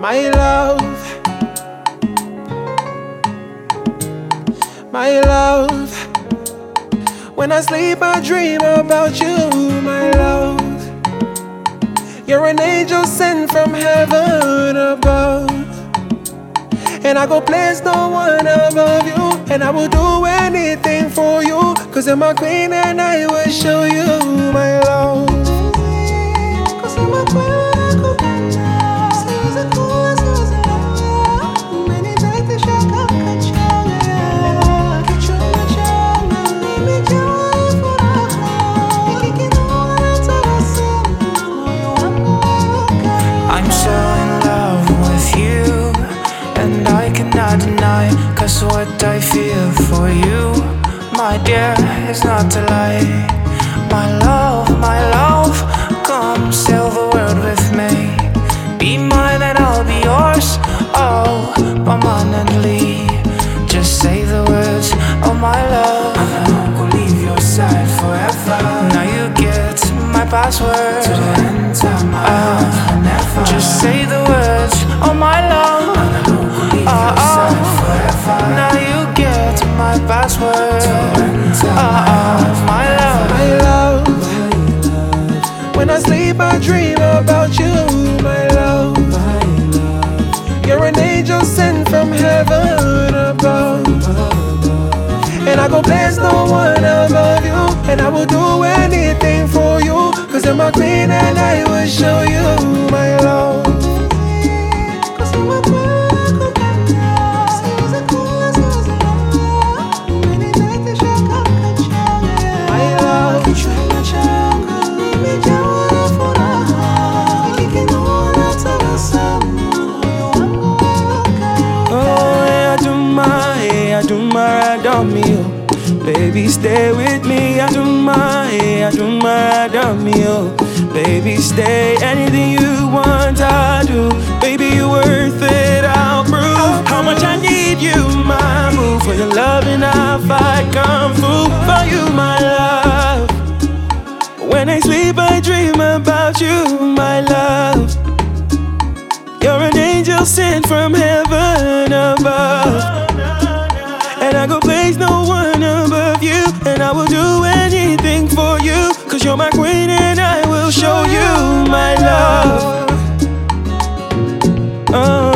My love, my love. When I sleep, I dream about you, my love. You're an angel sent from heaven above. And I go place no one above you. And I will do anything for you, 'cause you're my queen and I will show you my love. 'Cause you're my queen. I'm so in love with you, and I cannot deny, 'cause what I feel for you, my dear, is not a lie. My love, come sail the world with me. Be mine and I'll be yours, oh, permanently. Just say the words, oh my love, and I won't leave your side forever. Now you get my password to enter my heart forever. Just say the words, oh my love, and I won't leave your side forever. Now you get my password to enter my love. My love, when I sleep I dream about you, my love. You're an angel sent from heaven above. And I go place no one above you. And I will do anything for you, 'cause you're my queen and I will show you my love. 'Cause you're my queen. Baby, stay with me, I do my oh. Baby, stay, anything you want, I do. Baby, you're worth it, I'll prove how much I need you, my move. For your love and I'll fight kung fu for you, my love. When I sleep, I dream about you, my love. You're an angel sent from heaven above. And I go place no one above you. And I will do anything for you, 'cause you're my queen and I will show you my love. Oh.